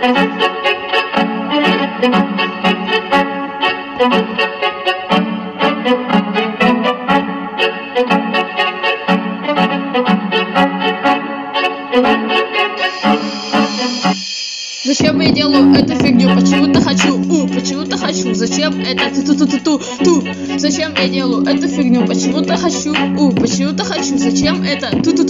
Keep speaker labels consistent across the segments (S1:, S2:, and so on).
S1: Зачем я делаю эту фигню? Почему-то хочу, почему-то хочу. Зачем это ту? Зачем я делаю эту фигню? Почему-то хочу, почему-то хочу. Зачем это ту?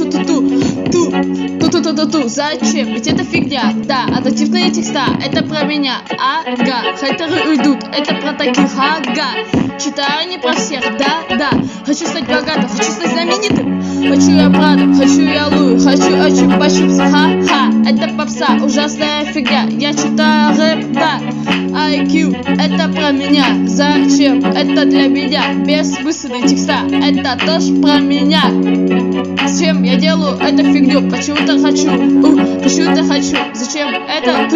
S1: Зачем? Ведь это фигня. Да, адаптивные текста, это про меня. Ага, хейтеры уйдут, это про таких. Ага, читаю не про всех. Да. Хочу стать богатым, хочу стать знаменитым. Хочу я Прада, хочу я Луи, хочу чупа-чупс. Ха-ха, это попса, ужасная фигня. Я читаю рэп, да. IQ, это про меня. Зачем? Это для меня. Бессмысленные текста, это тоже про меня. Зачем я делаю эту фигню? Почему-то хочу, почему-то хочу. Зачем это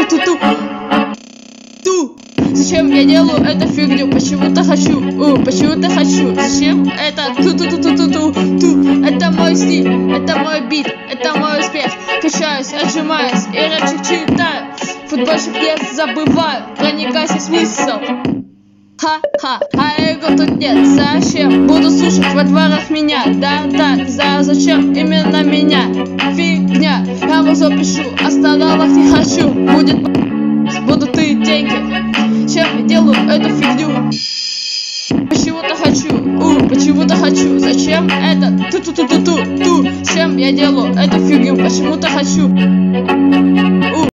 S1: ту? Зачем я делаю эту фигню? Почему-то хочу, почему-то хочу. Зачем это ту? Это мой стиль, это мой бит, это мой успех. Качаюсь, отжимаюсь и рэпчик читаю. Футбольщик не забываю, проникайся смысл. Ха-ха, а его тут нет. Зачем? Буду слушать во дворах меня. Да, зачем именно меня? Фигня, я его запишу, остановок не хочу. Будут и деньги. Чем я делаю эту фигню? Почему-то хочу, зачем это ту? Чем я делаю эту фигню? Почему-то хочу.